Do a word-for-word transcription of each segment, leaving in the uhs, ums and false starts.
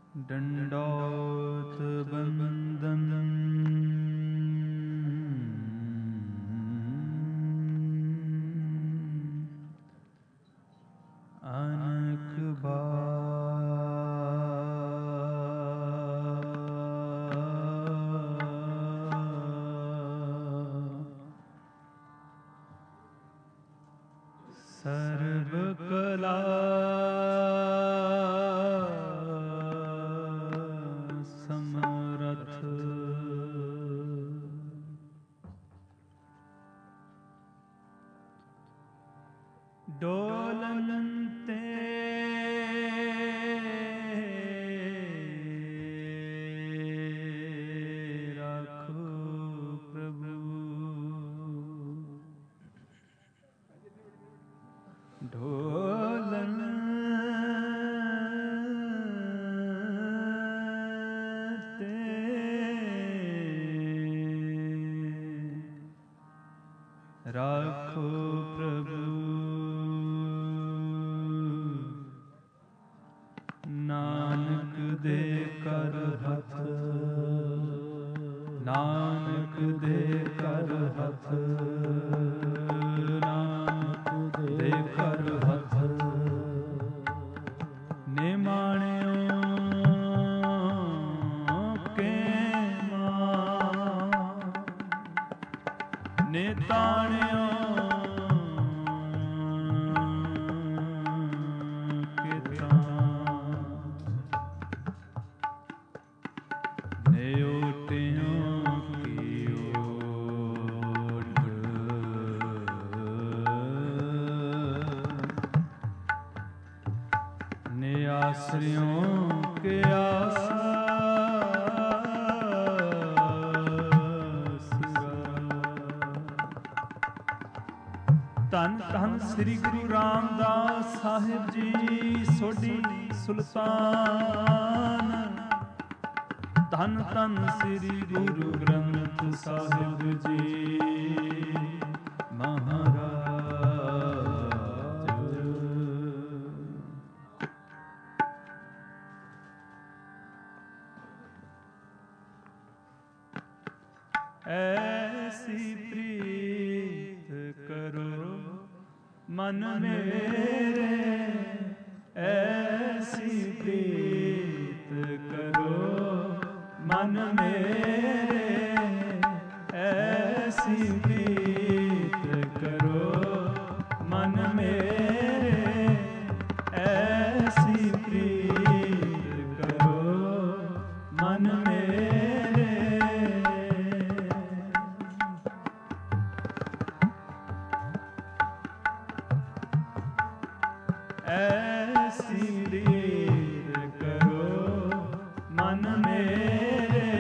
दंडौत बंदन अनक सर्व कला समरथ डोलनते राखो प्रभु ढोलन ते राखो प्रभु नानक दे कर हथ नानक दे कर हथ नानक दे कर हथ निमाणियों के मां निताणियों आश्रयों के धन धन श्री गुरु रामदास साहिब जी सोढ़ी सुल्तान धन धन श्री गुरु ग्रंथ साहिब जी महाराज ऐसी प्रीत करो मन मेरे ऐसी प्रीत करो मन मेरे ऐसी प्रीत करो मन मेरे ऐसी प्रीत करो मन मेरे ऐसी प्रीत करो मन मेरे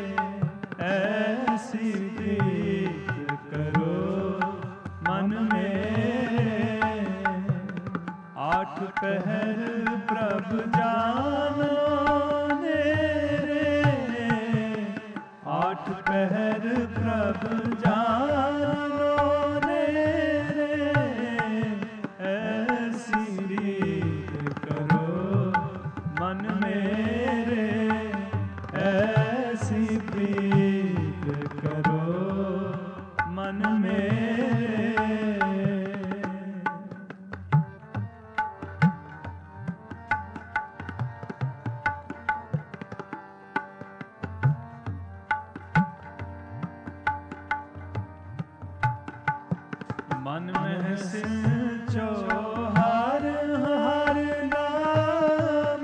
ऐसी प्रीत करो मन मेरे आठ पहर प्रभ जानो मेरे आठ पहर प्रभ जानो मन मेरे ऐसी प्रीत करो मन मेरे मन में सिंचो हर हर नाम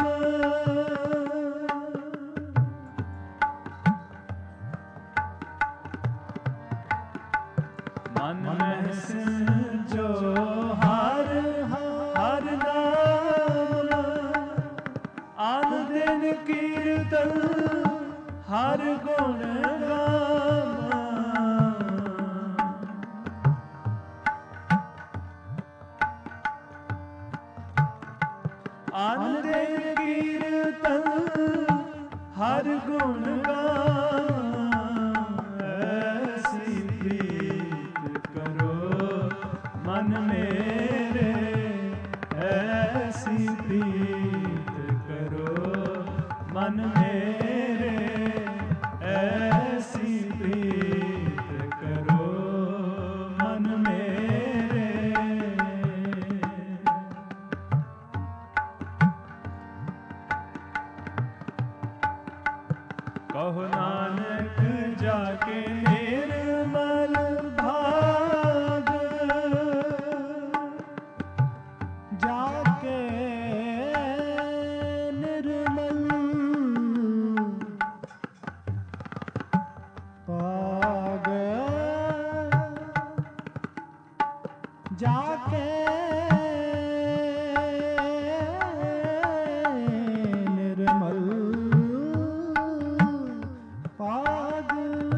मन में सिंचो हर हर नाम आन दिन कीर्तन हर गुण गाना आन दिन कीर्तन हर गुण गाना ऐसी प्रीत करो मन मेरे ऐसी प्रीत करो ਮਨ ਮੇਰੇ ਐਸੀ ਪ੍ਰੀਤ ਕਰੋ ਮਨ ਮੇਰੇ। ਕਹੋ ਨਾਨਕ ਜਾ ਕੇ ਨਿਰਮਲ ਭਾਗ, ਜਾ ਕੇ ਨਿਰਮਲ ਭਾਗ, ਜਾ ਕੇ ਨਿਰਮਲ ਭਾਗ।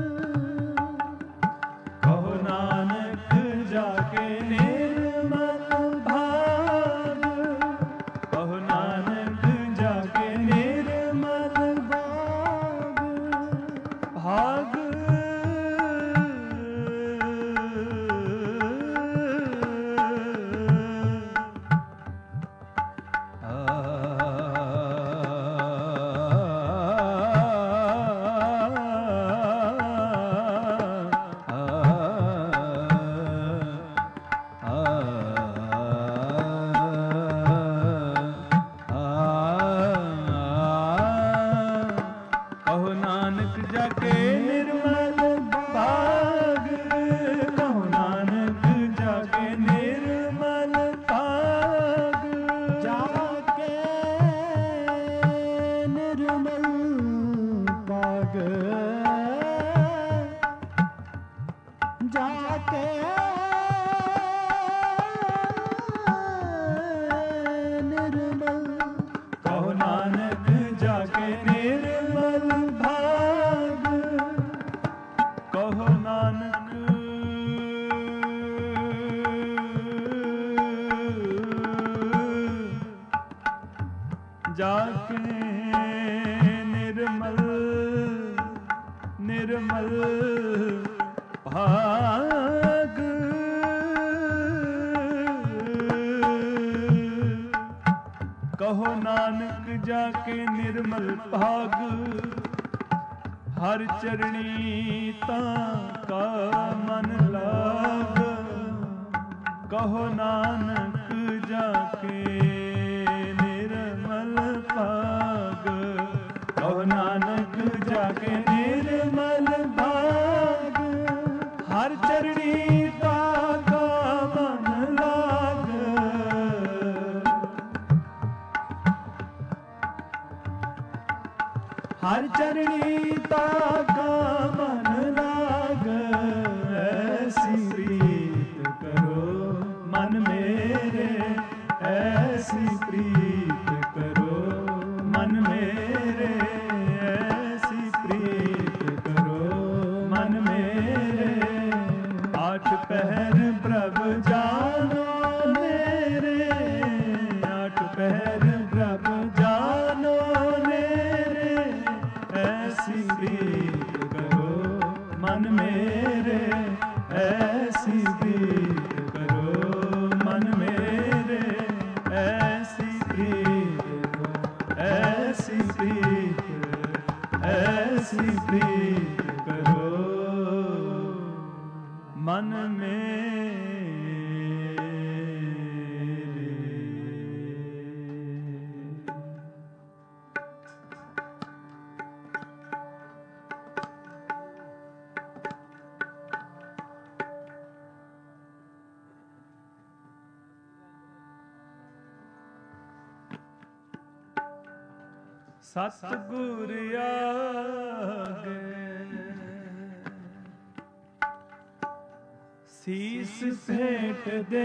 ਕਹੋ ਨਾਨਕ ਜਾ ਕੇ ਨਿਰਮਲ ਭਾਗ, ਕਹੋ ਨਾਨਕ ਜਾ ਕੇ ਨਿਰਮਲ ਭਾਗ, ਭਾਗ ਕਹੋ ਨਾਨਕ ਜਾ ਕੇ ਨਿਰਮਲ ਭਾਗ, ਕਹੋ ਨਾਨਕ ਜਾ ਕੇ ਨਿਰਮਲ ਭਾਗ, ਜਾ ਕੇ ਨਿਰਮਲ ਭਾਗ, ਜਾ ਕੇ ਨਿਰਮਲ। ਕਹੋ ਨਾਨਕ ਜਾ ਕੇ ਨਿਰਮਲ ਭਾਗ, ਕਹੋ ਨਾਨਕ ਜਾ ਕੇ ਨਿਰਮਲ ਨਿਰਮਲ ਭਾਗ। ਕਹੋ ਨਾਨਕ ਜਾ ਕੇ ਨਿਰਮਲ ਭਾਗ, ਹਰ ਚਰਣੀ ਤਾਂ ਕਾ ਮਨ ਲਾਗ। ਕਹੋ ਨਾਨਕ ਜਾ ਕੇ ਨਿਰਮਲ ਭਾਗ, ਕਹੋ ਨਾਨਕ ਜਾ ਕੇ ਨਿਰਮਲ ਭਾਗ, ਹਰ ਚਰਣੀ ਤਾਂ ਕਾ ਮਨ ਲਾਗ। ਹਰ ਚਰਣੀ ਤਾ ਕਾ ਮਨ ਲਾਗ, ਐਸੀ ਪ੍ਰੀਤ ਕਰੋ ਮਨ ਮੇਰੇ, ਐਸੀ ਪ੍ਰੀਤ ਕਰੋ ਮਨ ਮੇਰੇ, ਐਸੀ ਪ੍ਰੀਤ ਕਰੋ ਮਨ ਮੇਰੇ। ਆਠ ਪਹਿਰ ਪ੍ਰਭ ਜਾਨੋ ਮੇਰੇ, ਆਠ ਪਹਿਰ ਪ੍ਰਭ ਜਾਨੋ ਮੇਰੇ, ਐਸੀ ਪ੍ਰੀਤ ਕਰੋ ਮਨ ਮੇਰੇ, ਐਸੀ ਪ੍ਰੀਤ ਕਰੋ ਮਨ ਮੇਰੇ, ਐਸੀ ਪ੍ਰੀਤ, ਐਸੀ ਪ੍ਰੀਤ, ਐਸੀ ਪ੍ਰੀਤ ਕਰੋ ਮਨ ਮੇਰੇ। ਸਤਿਗੁਰ ਆਗੇ ਸੀਸ ਭੇਟ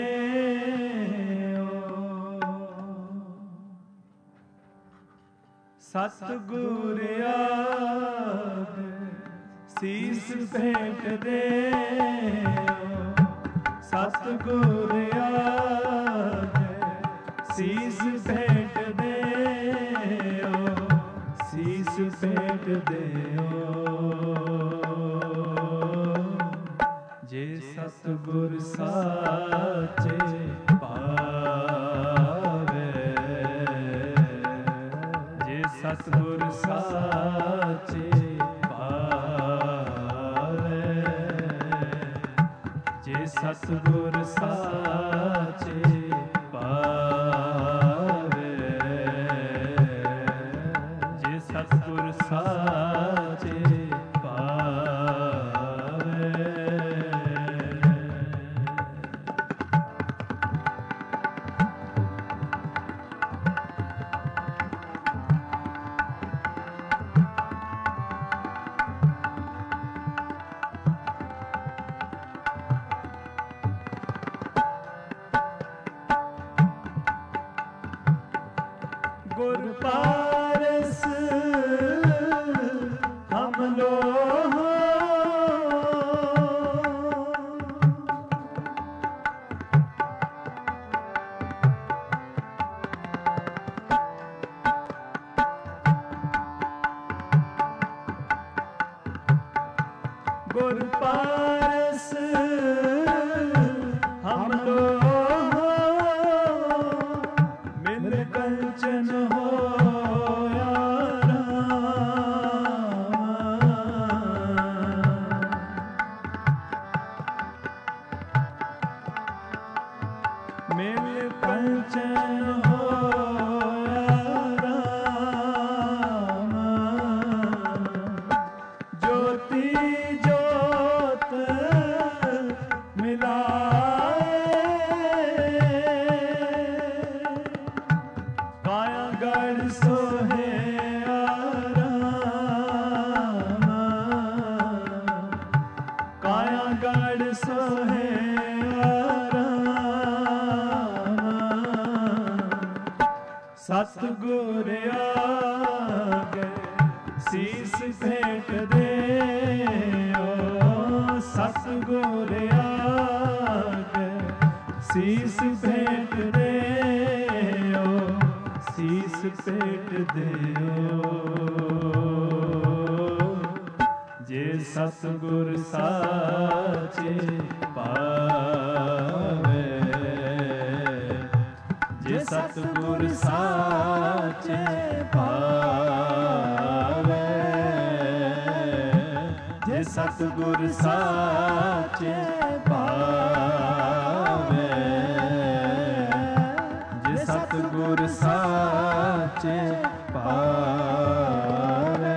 ਦੇਓ, ਸਤਿਗੁਰ ਆਗੇ ਸੀਸ ਭੇਟ ਦੇਓ, ਸਤਿਗੁਰ ਆਗੇ ਸੀਸ ਭੇਟ ਦੇਓ, ਸੀਸ ਭੇਟ ਦੇਓ। ਜੇ ਸਤਿਗੁਰ ਸਾਚੇ ਪਾਵੇ, ਜੇ ਸਤਿਗੁਰ ਸਤਿਗੁਰ ਸਾਚੇ ਪਾਵੇ, ਜੇ ਸਤਿਗੁਰ ਸਾਚੇ ਪਾਵੇ, ਜੇ ਸਤਿਗੁਰ ਸਾਚੇ ਗੁਰ ਪਾਰਸ ਹਮ ਲੋਹ, ਗੁਰ ਪਾਰਸ ਹਮ ਲੋਹ, ਮਿਲ ਕੰਚਨ ਹੋਇਆ ਰਾਮ, ਮਿਲ ਕੰਚਨ ਹੋਇਆ ਰਾਮ, ਜੋਤੀ ਜੋਤ ਮਿਲਾਏ, ਕਾਇਆ ਗੜ ਸੋਹਿਆ ਰਾਮ, ਕਾਇਆ ਗੜ ਸੋਹਿਆ ਰਾਮ, ਸਤਿਗੁਰ ਆਗੇ ਸੀਸ ਭੇਟ ਦਿਓ, ਸਤਿਗੁਰ ਆਗੇ ਸੀਸ ਭੇਟ ਦਿਓ, ਸੀਸ ਭੇਟ ਦਿਓ, ਜੇ ਸਤਿਗੁਰ ਸਾਚੇ ਪਾਵੇ, ਜੇ ਸਤਿਗੁਰ ਸਾਚੇ ਪਾਵੇ, ਜੇ ਸਤਿਗੁਰ ਸਾਚੇ ਪਾਵੇ, ਜੇ ਸਤਿਗੁਰ ਸਾਚੇ ਪਾਵੇ।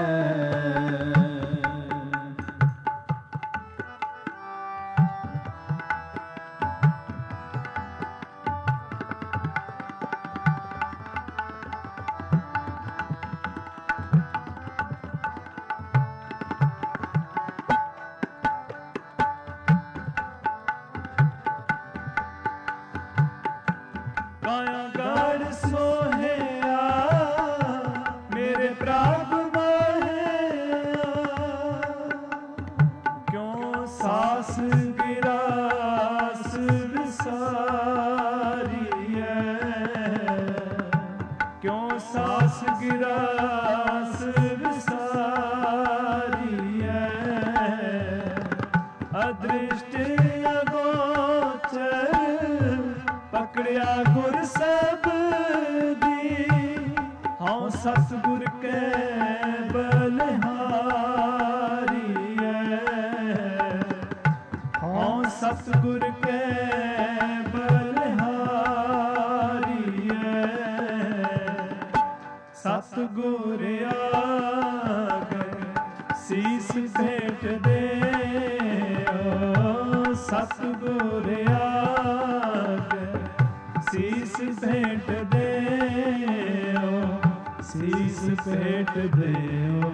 ਕਾਇਆ ਗੜ ਸੋਹਿਆ ਮੇਰੇ ਪ੍ਰਭ ਮਾਹਿਆ, ਕਿਉਂ ਸਾਸ ਗਿਰਾਸ ਵਿਸਾਰੀਐ, ਕਿਉਂ ਸਾਸ ਗਿਰਾਸ ਵਿਸਾਰੀਐ, ਅਦ੍ਰਿਸ਼ਟ ਅਗੋਚਰ ਪਕੜਿਆ ਗੁਰ ਸਬਦੀ, ਹਉ ਸਤਿਗੁਰ ਕੈ ਬਲਿਹਾਰੀਐ, ਹਉ ਸਤਿਗੁਰ ਕੈ ਬਲਿਹਾਰੀਐ, ਸਤਿਗੁਰ ਆਗੇ ਸੀਸ ਭੇਟ ਦਿਓ, ਸਤਿਗੁਰ ਆਗੇ ਸੀਸ ਭੇਟ ਦਿਓ, ਸੀਸ ਭੇਟ ਦਿਓ,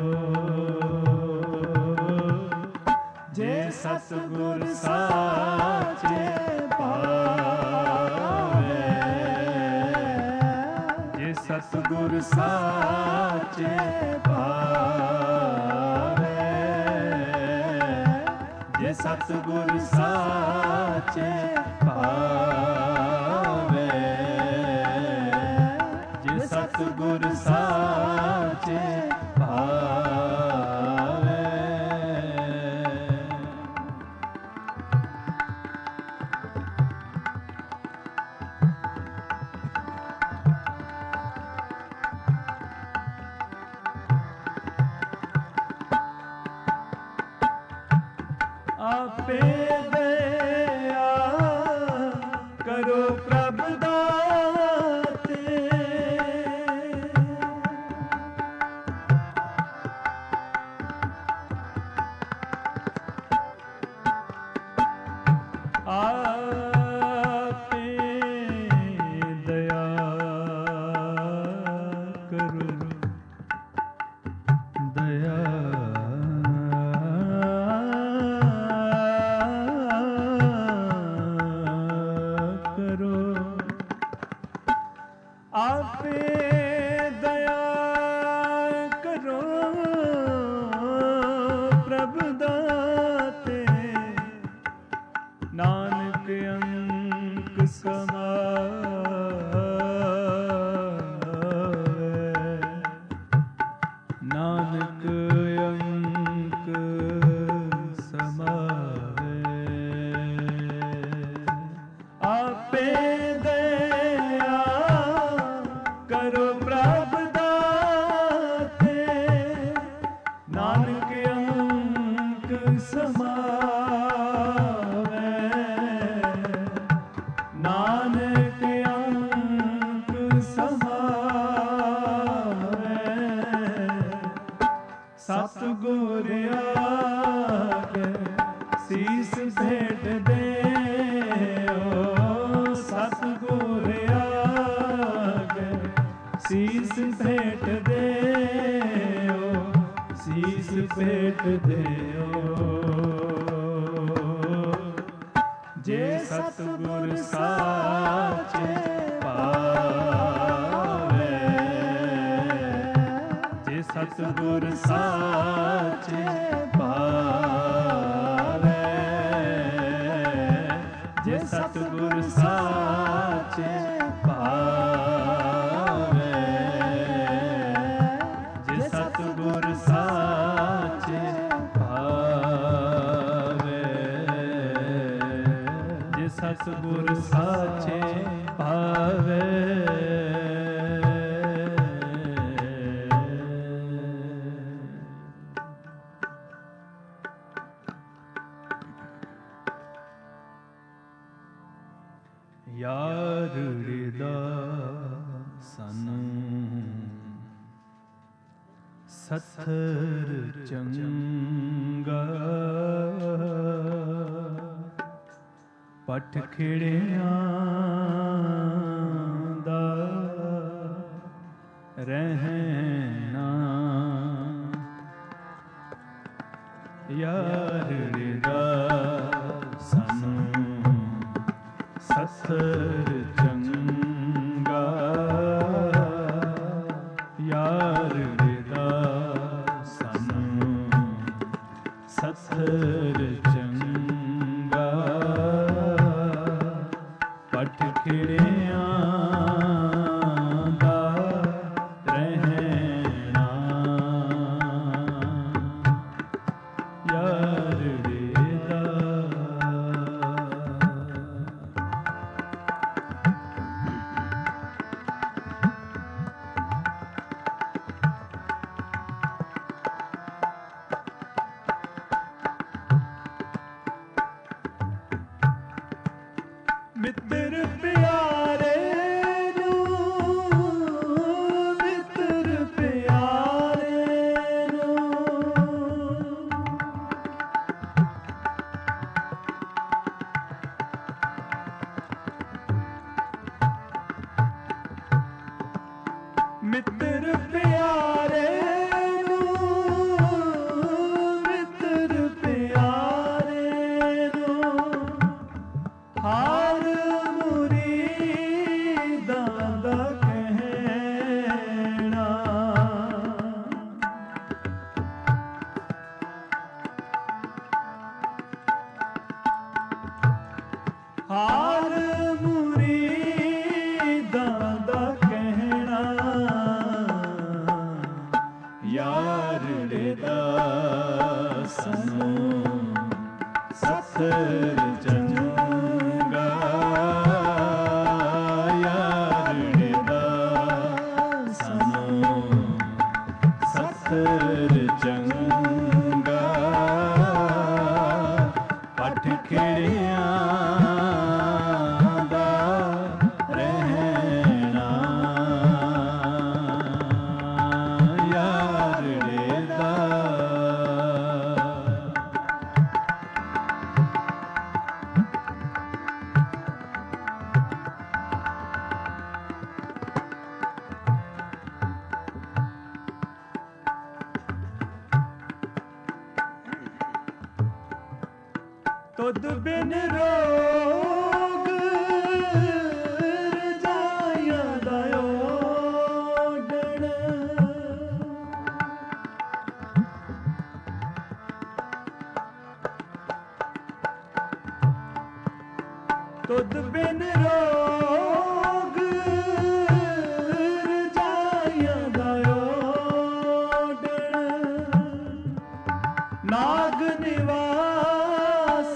ਜੇ ਸਤਿਗੁਰ ਸਾਚੇ ਪਾਵੇ, ਜੇ ਸਤਿਗੁਰ ਸਾਚੇ ਪਾਵੇ, ਜੇ ਸਤਿਗੁਰ ਸਾਚੇ ਪਾਵੇ, ਜੇ ਸਤਿਗੁਰ ਸਾਚੇ ਪਾਵੇ। ਆਪੇ ਦਇਆ ਕਰੋ ਪ੍ਰਭ ਦਾਤੇ। ਆਪੇ ਦਇਆ ਕਰੋ ਦਇਆ ਆਪੇ ਦਇਆ ਕਰੋ ਪ੍ਰਭ ਦਾਤੇ। ਨਾਨਕ ਅੰਕ ਸਮਾਵੈ, ਨਾਨਕ ਅੰਕ ਸਮਾਵੈ। ਆਪੇ ਦਇਆ ਕਰੋ ਪ੍ਰਭ ਦਾਤੇ। ਨਾਨਕ ਅੰਕ ਸਮਾਵੈ, ਨਾਨਕ ਅੰਕ ਸਮਾਵੈ। ਸਤਿਗੁਰ ਆਗੇ ਸੀਸ ਭੇਟ ਦਿਓ। ਸਤਿਗੁਰ ਆਗੇ ਸੀਸ ਭੇਟ ਦਿਓ। ਸੀਸ ਭੇਟ ਦਿਓ। ਜੇ ਸਤਿਗੁਰ ਸਾਚੇ ਪਾਵੇ, ਜੇ ਸਤਿਗੁਰ ਸਾਚੇ ਪਾਵੇ, ਜੇ ਸਤਿਗੁਰ ਸਾਚੇ ਪਾਵੇ, ਜੇ ਸਤਿਗੁਰ ਸਾਚੇ ਪਾਵੇ, ਜੇ ਸਤਿਗੁਰ ਸਾਚੇ ਪਾਵੇ। ਯਾਰ ਹਿਰਦਾ ਸਾਨੂੰ ਸੱਥਰ ਚੰਗਾ, ਪੱਠ ਖਿੜਿਆਂ ਦਾ ਰਹਿਣਾ। ਯਾਰ ਹਿਰਦਾ ਸਾਨੂੰ ਸੱਥਰ ਚੰਗਾ, ਯਾਰ ਹਿਰਦਾ ਸਾਨੂੰ ਸੱਥਰ ਚੰਗਾ, ਪੱਠ ਖਿੜਿਆਂ ਦਾ ਰਹਿਣਾ। ਯਾਰ ਹਿਰਦਾ ਮਿੱਤਰ ਪਿਆਰੇ ਨੂੰ, ਮਿੱਤਰ ਪਿਆਰੇ ਨੂੰ, ਮਿੱਤਰ ਪਿਆਰੇ ਨੂੰ, ਮਿੱਤਰ ਪਿਆਰੇ ਨੂੰ, ਹਾਰ ਮੁਰੀਦਾਂ ਦਾ ਕਹਿਣਾ। ਹਾਰ ਮੁਰੀਦਾਂ ਦਾ ਕਹਿਣਾ। ਯਾਰ ਹਿਰਦਾ ਸਾਨੂੰ ਸੱਥਰ ਚੰਗਾ, ਯਾਰ ਹਿਰਦਾ ਸਾਨੂੰ ਸੱਥਰ ਚੰਗਾ, ਪੱਠ ਖੇੜਿਆਂ ਦਾ ਰਹਿਣਾ ਯਾਰੜੇ ਦਾ। ਤੁਧ ਬਿਨ ਰੋਗ ਰਜਾਈਆਂ ਦਾ ਓਡਣ, ਤੁਧ ਬਿਨ ਰੋਗ ਰਜਾਈਆਂ ਦਾ ਓਡਣ, ਨਾਗ ਨਿਵਾਸ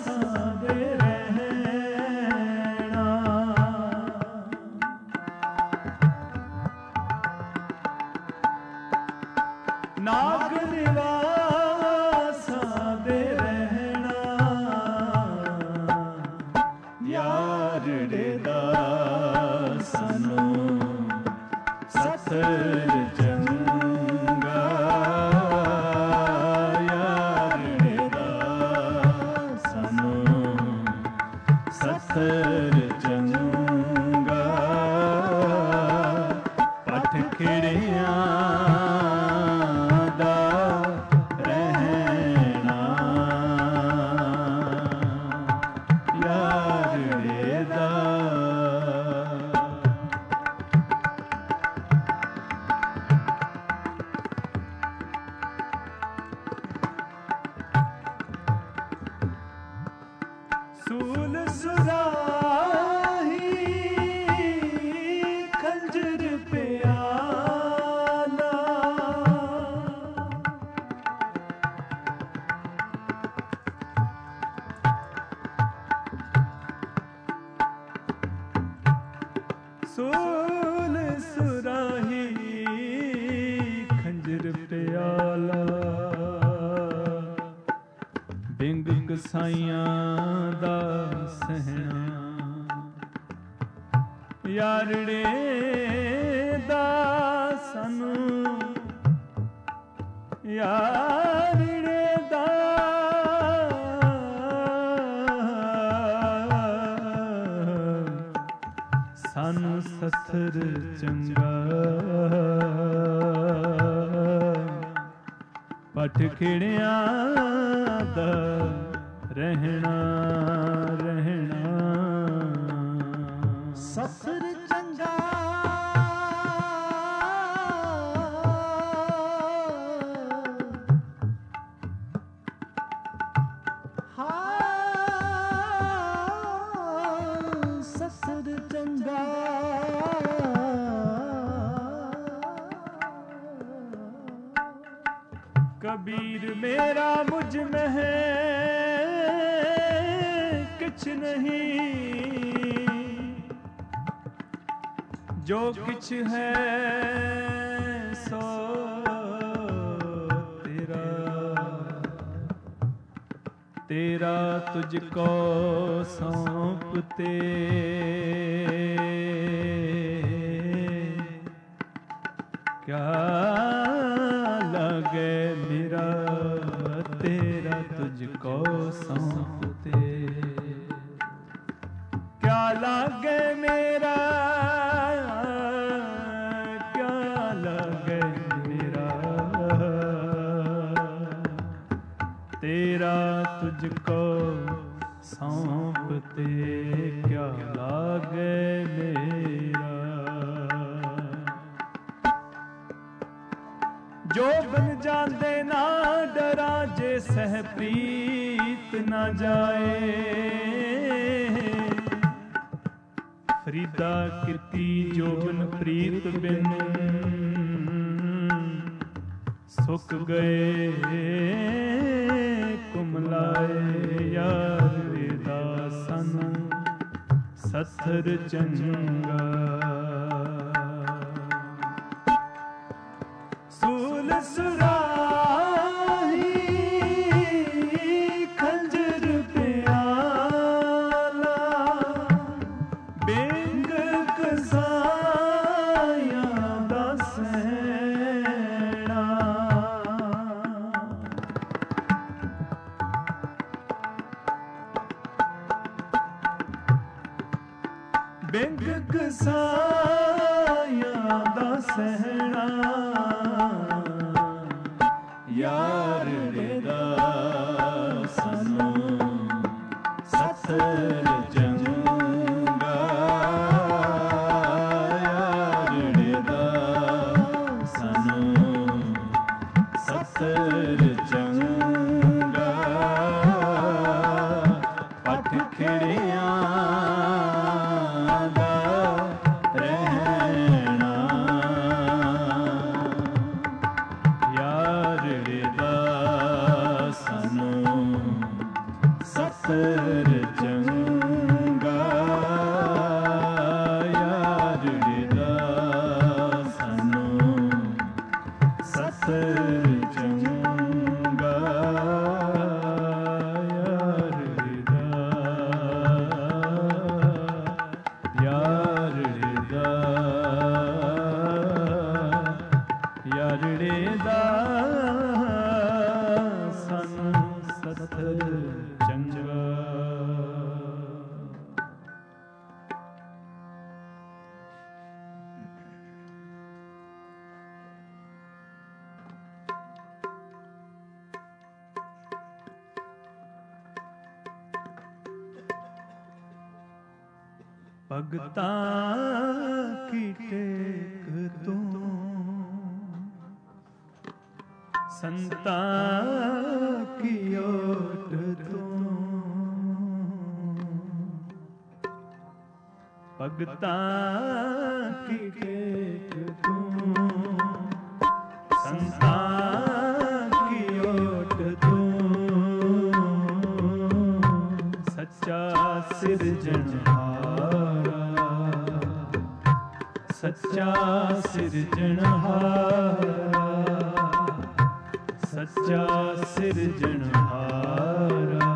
ਨਾਗ ਨਿਵਾਸਾਂ ਦੇ ਰਹਿਣਾ ਯਾਰੜੇ ਦਾ। ਸਾਨੂੰ ਸਤਰ ਚੰਗਾ ਯਾਰੜੇ ਦਾ, ਸਾਨੂੰ ਸਤਰ ਚੰਗਾ ਪੱਠ ਖੇੜਿਆਂ ਸੂਲ ਸੁਰਾਹੀ ਖੰਜਰ ਪਿਆਲਾ, ਸੂਲ ਸੁਰਾਹੀ ਖੰਜਰ ਪਿਆਲਾ, ਬਿੰਗ ਕਸਾਈਆਂ ਦਾ ਸਹਿਣਾ ਯਾਰੜੇ ਦਾ। ਸਾਨੂੰ ਯਾਰੜੇ ਦਾ ਸਾਨੂੰ ਸਥਰ ਚੰਗਾ ਪੱਠ ਖੇੜਿਆਂ ਦਾ ਰਹਿਣਾ ਰਹਿਣਾ ਸਸਰ ਚੰਗਾ ਹਾਂ ਸਸਰ ਚੰਗਾ कबीर मेरा मुझ में है किछ नहीं, जो किछ है सो तेरा, तेरा तुझको सौंपते क्या लगे मेरा, तेरा तुझको सौंपते क्या लगे मेरा, क्या लगे मेरा, तेरा तुझको सौंपते क्या लगे मेरा। जो बन जाते ना डरा जे सह प्रीत न जाए, फरीदा कीती जोबन प्रीत बिन सुख गए कुमलाए यार वेदा सन सत्थर चंगा। सूल सुराही खंजर प्याला ਬਿੰਗ ਕਸਾਇਆ ਦਾ ਸਹਿਣਾ ਯਾਰੜੇ ਦਾ ਸਾਨੂੰ ਸਤਰ ਚੰਗਾ ਯਾਰੜੇ ਦਾ ਸਾਨੂੰ ਸਤਰ ਚੰਗਾ ਪੱਠ ਖਿੜਿਆਂ ਦਾ ਰਹਿਣਾ ਯਾਰੜੇ ਦਾ ਸਾਨੂੰ ਸਤਰ ਚੰਗਾ ਯਾਰੜੇ ਦਾ ਸਾਨੂੰ ਸਤਰ ਚੰਗਾ ਯਾਰੜੇ ਦਾ ਯਾਰੜੇ ਦਾ ਯਾਰੜੇ ਦਾ ਸਾਨੂੰ ਸਤਰ ਚੰਗਾ। ਭਗਤਾਂ ਕੀ ਟੇਕ ਤੂੰ ਸੰਤਾਂ ਕੀ ਓਟ ਤੂੰ ਭਗਤਾਂ ਕੀ ਟੇਕ ਤੂੰ ਸੰਤਾਂ ਕੀ ਓਟ ਤੂੰ ਸੱਚਾ ਸਿਰਜਣਹਾਰਾ ਸੱਚਾ ਸਿਰਜਣਹਾਰਾ ਸੱਚਾ ਸਿਰਜਣਹਾਰਾ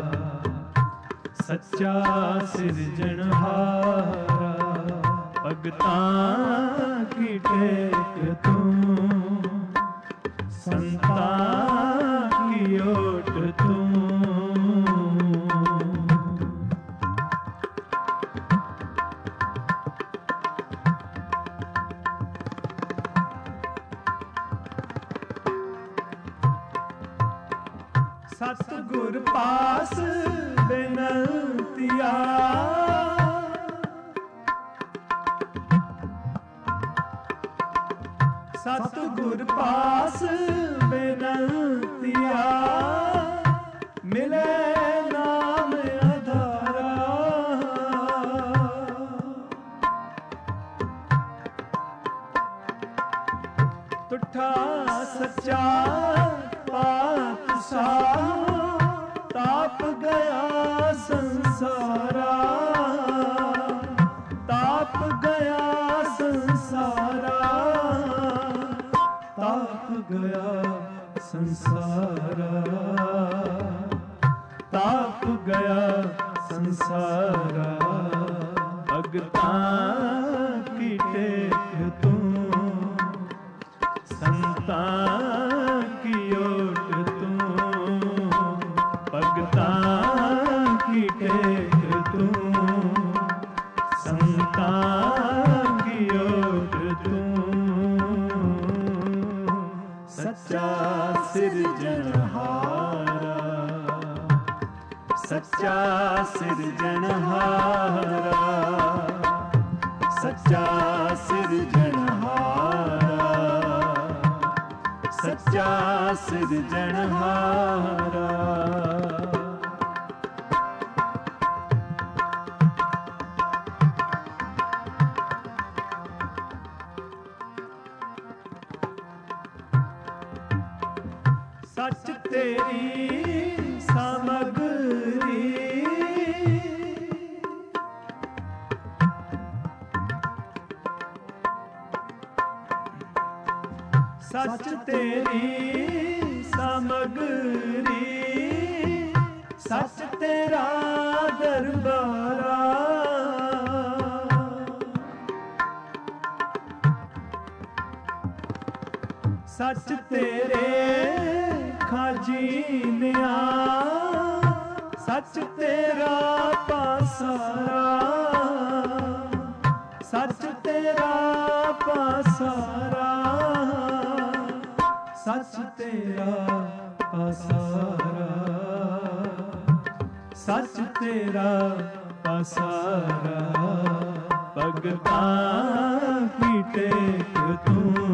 ਸੱਚਾ ਸਿਰਜਣਹਾਰਾ ਭਗਤਾਂ ਕੀ ਟੇਕ ਤੂੰ ਸੰਤਾਂ ਕੀ ਓਟ ਤੂੰ ਸਤਿਗੁਰ ਪਾਸ ਬੇਨੰਤੀਆ ਸਤਿਗੁਰ ਪਾਸ ਬੇਨੰਤੀਆ ਮਿਲੇ ਨਾਮ ਆਧਾਰਾ ਤੁਠਾ ਸੱਚਾ ਪਾਤਸ਼ਾਹ ਤਾਪ ਗਿਆ ਸੰਸਾਰਾ ਤਾਪ ਗਿਆ ਸੰਸਾਰਾ ਤਾਪ ਗਿਆ ਸੰਸਾਰਾ ਤਾਪ ਗਿਆ ਸੰਸਾਰਾ ਭਗਤਾਂ ਕੀ ਟੇਕ ਤੂੰ ਸੰਤਾਂ ਕੀ ਓਟ ਤੂੰ ਭਗਤਾਂ ਕੀ ਟੇਕ ਤੂੰ ਸੰਤਾਂ ਕੀ ਓਟ ਤੂੰ ਸੱਚਾ ਸਿਰਜਣਹਾਰਾ ਸੱਚਾ ਸਿਰਜਣਹਾਰਾ ਸੱਚਾ ਸਿਰਜਣਹਾਰਾ ਸੱਚਾ ਸਿਰਜਣਹਾਰਾ ਸੱਚ ਤੇਰੀ ਸਮਗਰੀ ਸੱਚ ਤੇਰੀ ਸਮਗਰੀ ਸੱਚ ਤੇਰਾ ਦਰਬਾਰਾ ਸੱਚ ਤੇਰੇ ਖਾਜੀਨਿਆ ਸੱਚ ਤੇਰਾ ਪਾਸਾਰਾ ਪਾਸਾਰਾ, ਸੱਚ ਤੇਰਾ ਪਾਸਾਰਾ, ਸੱਚ ਤੇਰਾ ਪਾਸਾਰਾ। ਭਗਤਾਂ ਕੀ ਟੇਕ ਤੂੰ,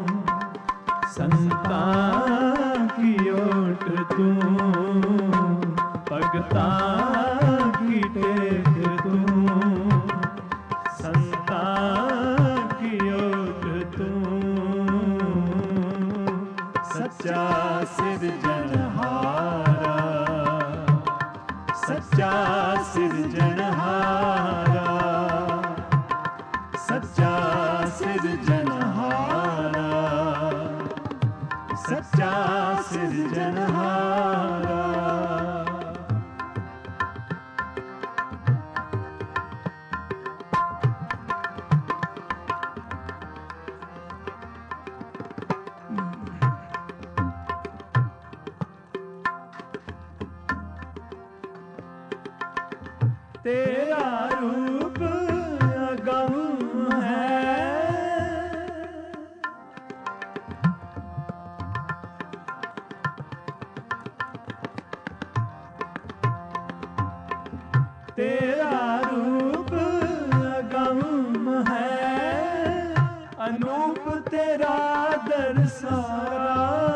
ਸੰਤਾਂ ਕੀ ਓਟ ਤੂੰ, ਭਗਤਾਂ ਕੀ ਟੇਕ ਤੂੰ, ਸੰਤਾਂ ਕੀ ਓਟ ਤੂੰ। ਸੱਚਾ ਸਿਰਜਣਹਾਰਾ, ਸੱਚਾ ਸਿਰਜਣਹਾਰਾ, ਸੱਚਾ ਸਿਰਜਣਹਾਰਾ, ਸੱਚਾ ਸਿਰਜਣਹਾਰਾ। ਤੇਰਾ ਰੂਪ ਅਗੰਮ ਹੈ, ਤੇਰਾ ਰੂਪ ਅਗੰਮ ਹੈ, ਅਨੂਪ ਤੇਰਾ ਦਰਸਾਰਾ।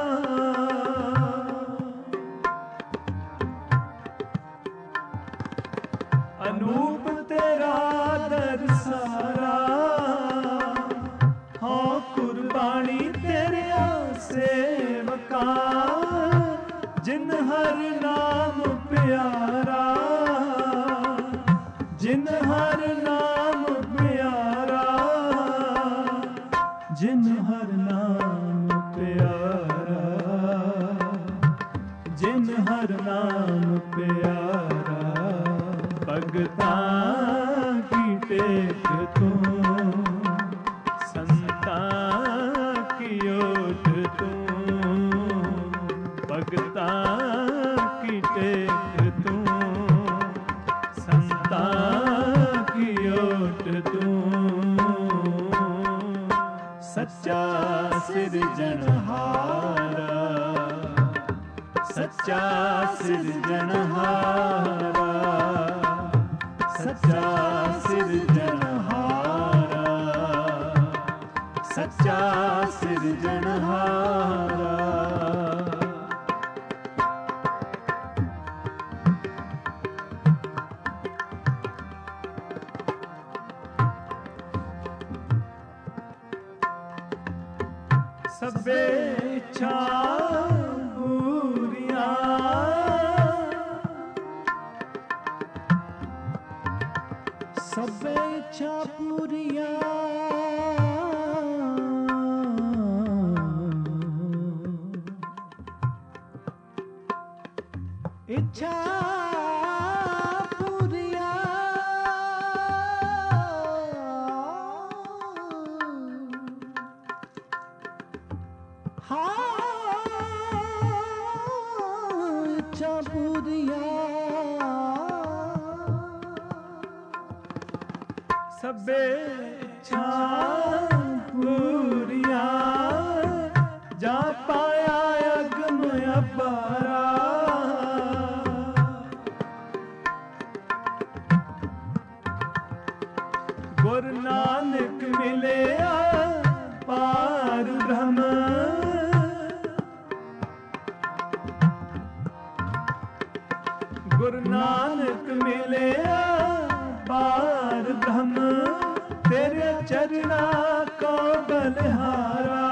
ਅਨੂਪ ਤੇਰਾ ਦਰਸਾਰਾ, ਹਾਂ ਕੁਰਬਾਨੀ ਤੇਰਿਆ ਸੇਵਕਾ, ਜਿਨ ਹਰ ਨਾਮ ਪਿਆਰਾ, ਜਿਨ ਹਰ ਨਾਮ ਪਿਆਰਾ, ਜਿਨ ਹਰ ਨਾਮ ਪਿਆਰਾ, ਜਿਨ ਹਰ ਨਾਮ ਪਿਆਰਾ। ਭਗਤਾਂ ਕੀ ਟੇਕ ਤੂੰ, ਸੰਤਾਂ ਕੀ ਓਟ ਤੂੰ, ਭਗਤਾਂ ਕੀ ਟੇਕ ਤੂੰ, ਸੰਤਾਂ ਕੀ ਓਟ ਤੂੰ। ਸੱਚਾ ਸਿਰਜਣਹਾਰਾ, ਸੱਚਾ ਸਿਰਜਣਹਾਰਾ, ਸੱਚਾ ਸਿਰਜਣਹਾਰਾ, ਸੱਚਾ ਸਿਰਜਣਹਾਰਾ। ਸਭੇ ਇੱਛਾ ਪੂਰੀਆਂ, ਸਭੇ ਇੱਛਾ ਪੂਰੀਆਂ, ਇੱਛਾ ਪੂਰੀਆਂ, ਹਾਂ ਇੱਛਾ ਪੂਰੀਆਂ। ਸਭੇ ਇੱਛਾ ਪੂਰੀਆਂ, ਜਾ ਪਾਇਆ ਅਗਮ ਅਪਾਰਾ। ਗੁਰ ਨਾਨਕ ਮਿਲਿਆ ਪਾਰ ਬ੍ਰਹਮ, ਗੁਰ ਨਾਨਕ ਮਿਲਿਆ ਪਾਰ ਬ੍ਰਹਮ। ਤੇਰੇ ਚਰਨਾ ਕੋ ਬਲਿਹਾਰਾ,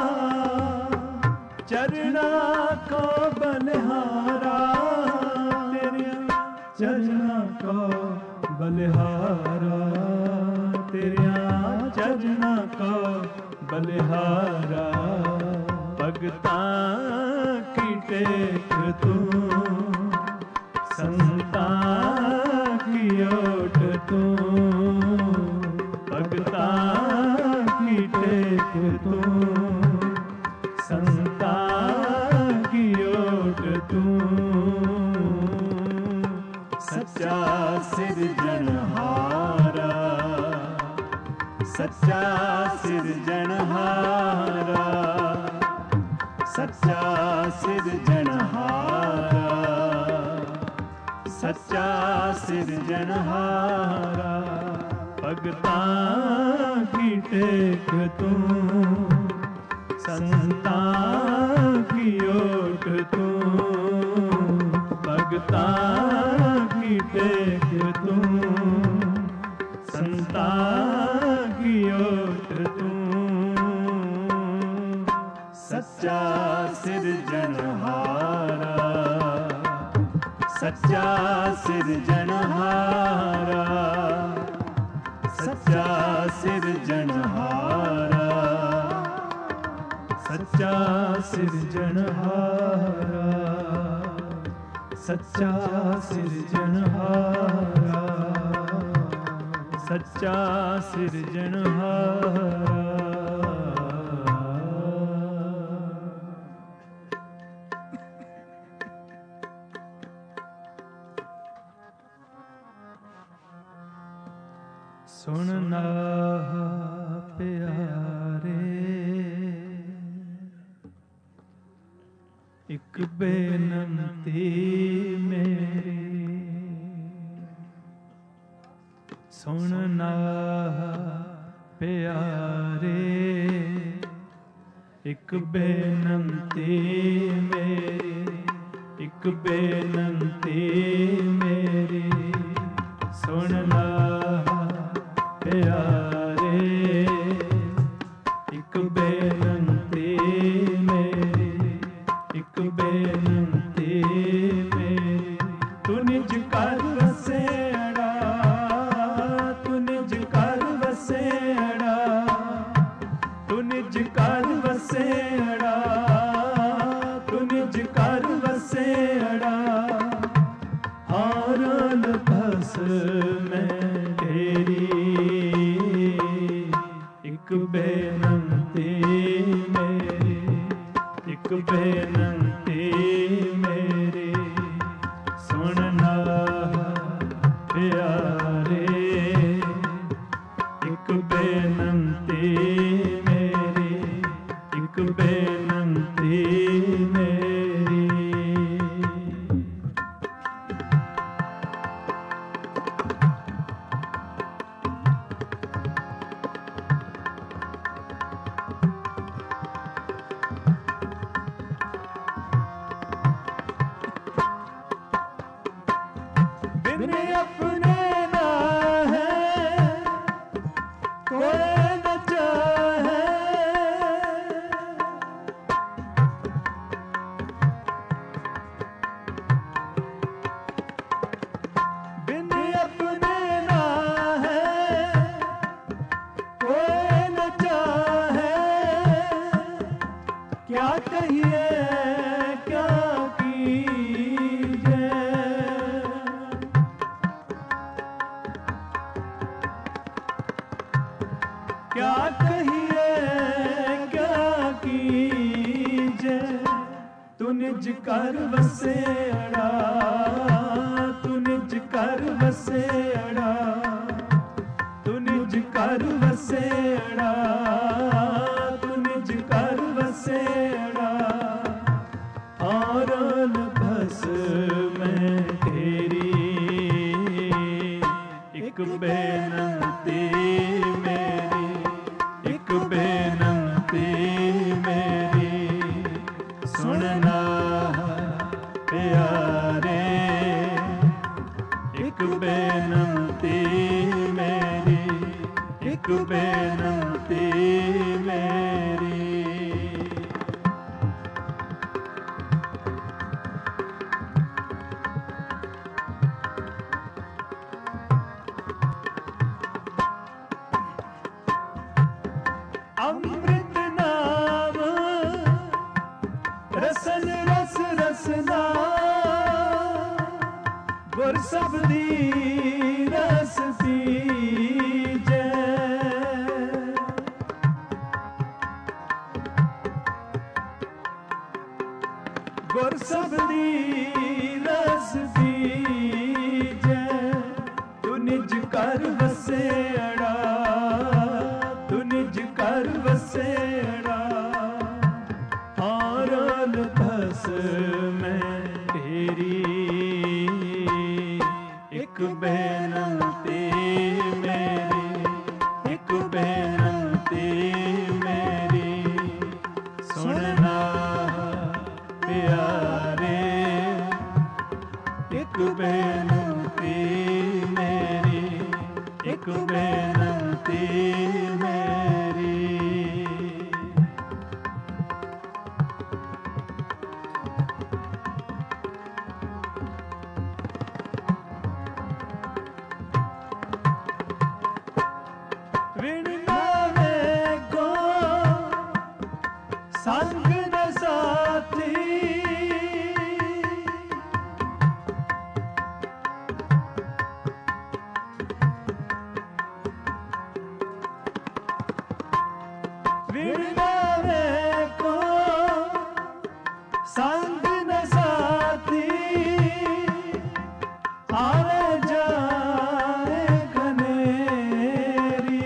ਚਰਨਾ ਕੋ ਬਲਿਹਾਰਾ, ਤੇਰੇ ਚਰਨਾ ਕੋ ਬਲਿਹਾਰਾ, ਤੇਰਿਆਂ ਚਰਨਾ ਕੋ ਬਲਿਹਾਰਾ। ਭਗਤਾਂ ਕੀ ਟੇਕ ਤੂੰ, ਸੰਤਾਂ ਕੀ ਓਟ ਤੂੰ, ਭਗਤਾਂ ਕੀ ਟੇਕ ਤੂੰ, ਸੰਤਾਂ ਕੀ ਓਟ ਤੂੰ। ਸੱਚਾ ਸਿਰਜਣਹਾਰਾ, ਸੱਚਾ ਸਿਰਜਣਹਾਰਾ, ਸੱਚਾ ਸਿਰਜਣਹਾਰਾ, ਸੱਚਾ ਸਿਰਜਣਹਾਰਾ। ਭਗਤਾਂ ਕੀ ਟੇਕ ਤੂੰ, ਸੰਤਾਂ ਕੀ ਓਟ ਤੂੰ। ਭਗਤਾਂ ਕੀ ਟੇਕ ਤੂੰ, ਸੰਤਾਂ ਕੀ ਓਟ ਤੂੰ। ਸੱਚਾ ਸਿਰਜਣਹਾਰਾ, ਸੱਚਾ ਸਿਰਜਣਹਾਰਾ, ਸੱਚਾ ਸਿਰਜਣਹਾਰਾ, ਸੱਚਾ ਸਿਰਜਣਹਾਰਾ, ਸੱਚਾ ਸਿਰਜਣਹਾਰਾ, ਸੱਚਾ ਸਿਰਜਣਹਾਰਾ। ਸੁਣਨਾ ਪਿਆਰੇ, ਇੱਕ ਬੇਨਤੀ ਮੇਰੀ। ਸੁਣਨਾ ਪਿਆਰੇ, ਇੱਕ ਬੇਨਤੀ ਮੇਰੀ, ਇੱਕ ਬੇਨਤੀ ਮੇਰੀ। ਸੁਣਨਾ ਪਿਆਰੇ, ਇੱਕ ਬੇਨਤੀ ਮੇਰੀ, ਇੱਕ ਬੇਨਤੀ ਮੇਰੀ। ਤੂੰ ਨਿਜ ਘਰ ਵਸੇੜਾ, ਤੂੰ ਨਿਜ ਘਰ ਵਸੇੜਾ, ਤੂੰ ਨਿਜ ਘਰ ਵਸੇੜਾ, ਤੂੰ ਨਿਜ ਘਰ ਵਸੇੜਾ। ਹਾਰਨ ਬਸ ਮੈਂ ਇੱਕ ਬੇਨਤੀ ਮੇਰੀ, ਇੱਕ ਬੇਨਤੀ ਮੇਰੀ। ਸੁਣਨਾ ਪਿਆਰੇ, ਇੱਕ ਬੇਨਤੀ ਮੇਰੀ, ਇੱਕ ਬੇਨਤੀ ਮੇਰੀ। बिन अपने ना है कोई न चाहे, बिन अपने ना है कोई न चाहे। क्या कहिए क्या कीजिए, क्या कहिए क्या कीजे। तू निज कर वसेड़ा, तू निज कर वसेड़ा, तू निज कर वसेड़ा, तू निज कर वसेड़ा। और बस मैं तेरी एक बेनती मेरी, एक बेनती मेरी। सुनना प्यारे, एक बेनती मेरी, एक बेनती मेरी। अमृत नाम रसन रस रसना, गुर सबदी रस पीजे। गुर सबदी रस पीजे। तू निज कर वसेड़ा, तू निज कर वसेड़ा। हार बस मैं तेरी, एक बेनती मेरी, एक बेनती मेरी, सुनना प्यारे, एक बेनती मेरी, एक बेनती मेरी। संग न साथी, विड़वावे को संग न साथी, आवे जाए घनेरी,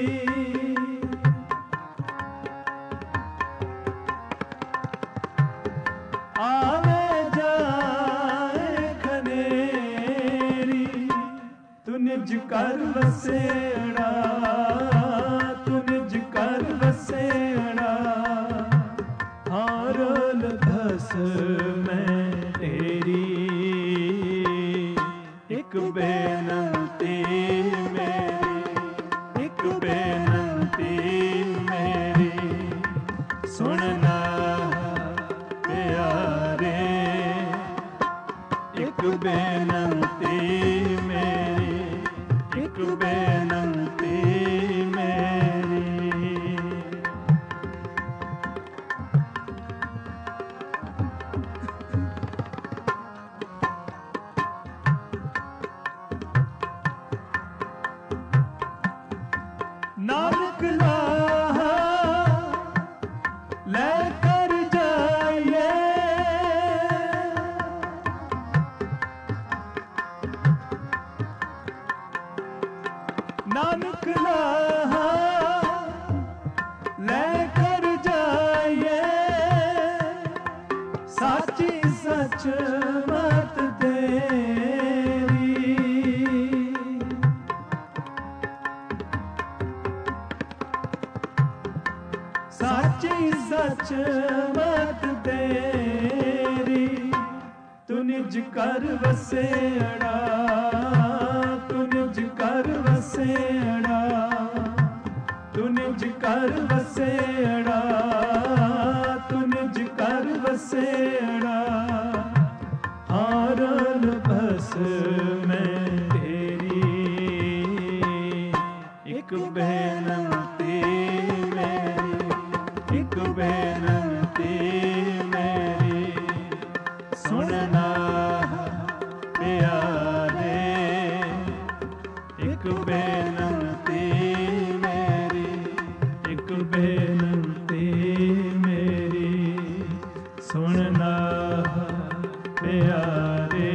आवे जाए खनेरी, तू निज कर वसेड़ा, तू निज कर वसेड़ा, हारोल धस मैं तेरी, एक बेनती मेरी, एक बेनती मेरी, सुनना प्यारे, एक बेनती मेरी, एक बेनती मेरी। नानक लाहा लेकर जाइए, नानक लाहा लेकर जाइए, साची सच मत तेरी, साची सच मत तेरी, तू निज कर वसेड़ा, तू निज कर वसेड़ा, तू निज कर वसेड़ा, तू निज कर वसेड़ा, हारल बस मैं तेरी, एक बेनती मेरी, एक बेनती मेरी, सुनना प्यारे, एक बेनती मेरी, एक बेनती मेरी, सुनना प्यारे,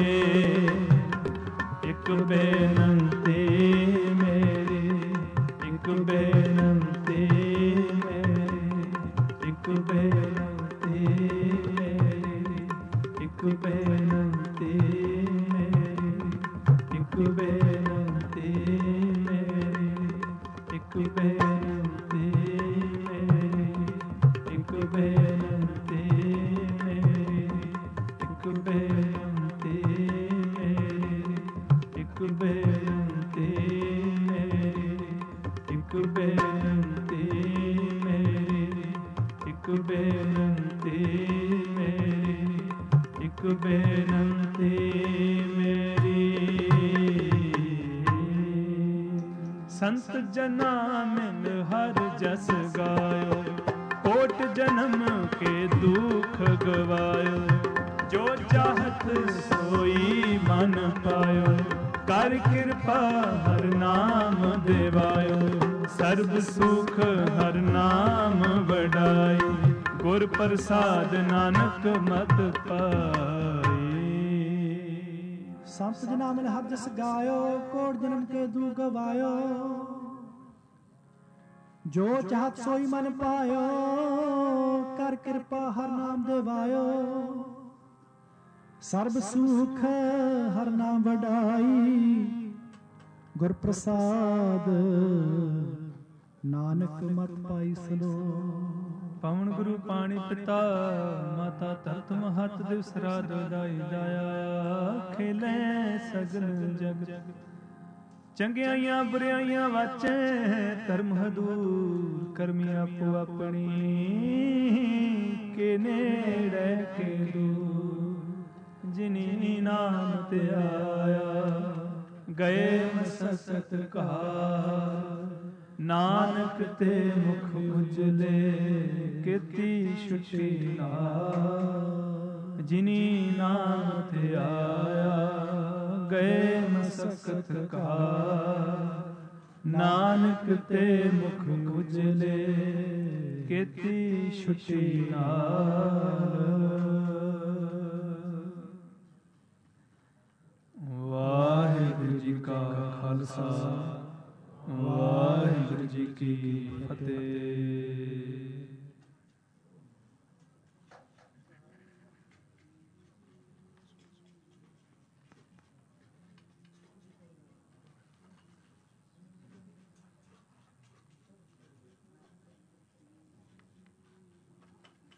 एक बेनती मेरी, एक बेनती मेरी, एक बेनती मेरी, एक बेनती मेरी, एक बेनती मेरी, एक बेनती मेरी, एक बेनती मेरी, एक बेनती मेरी, एक बेनती मेरी, एक बेनती मेरी, एक बेनती मेरी, एक बेनती मेरी। संत जना मिल हर जस गायो, कोट जन्म के दुख गवायो, जो चाहत सोई मन पायो, कर कृपा हर नाम देवायो, सर्ब सुख हर नाम वडाई, गुर प्रसाद नानक मत पाए। संत जना मिल हर जस गायो, कोट जन्म के दुख गवायो, जो चाहत सोई मन पायो, कर कृपा हर नाम देवायो। ਸਰਬ ਸੁਖ ਹਰ ਨਾਮ ਵਡਾਈ, ਗੁਰ ਪ੍ਰਸਾਦ ਨਾਨਕ ਮਤ ਪਾਈ ਸਲੋ। ਪਵਨ ਗੁਰੂ ਪਾਣੀ ਪਿਤਾ ਮਾਤਾ ਧਰਤ ਮਹਤ ਦਿਵਸ ਰਾਤ ਦਾਈ ਜਾਇਆ, ਖੇਲੇ ਸਗਲ ਜਗ ਚੰਗਿਆਈਆਂ ਬੁਰਿਆਈਆਂ ਵਾਚੈ, ਧਰਮ ਹਦੂਰ ਕਰਮੀ ਆਪੋ ਆਪਣੀ, ਕੇ ਨੇੜੇ ਕੇ ਦੂਰ ਜਿਨੀ ਨਾਮ ਤੇ ਆਇਆ, ਗਏ ਮਸਕਤ ਕਹਾ ਨਾਨਕ ਤੇ ਮੁਖ ਉਜਲੇ, ਕੀਤੀ ਛੁਟੀ ਨਾ ਜਿਨੀ ਨਾਮ ਤੇ ਆਇਆ, ਗਏ ਮਸਕਤ ਕਹਾ ਨਾਨਕ ਤੇ ਮੁਖ ਉਜਲੇ, ਕੀਤੀ ਛੁਟੀ ਨਾਲ। ਵਾਹਿਗੁਰੂ ਜੀ ਕਾ ਖਾਲਸਾ, ਵਾਹਿਗੁਰੂ ਜੀ ਕੀ ਫਤਿਹ।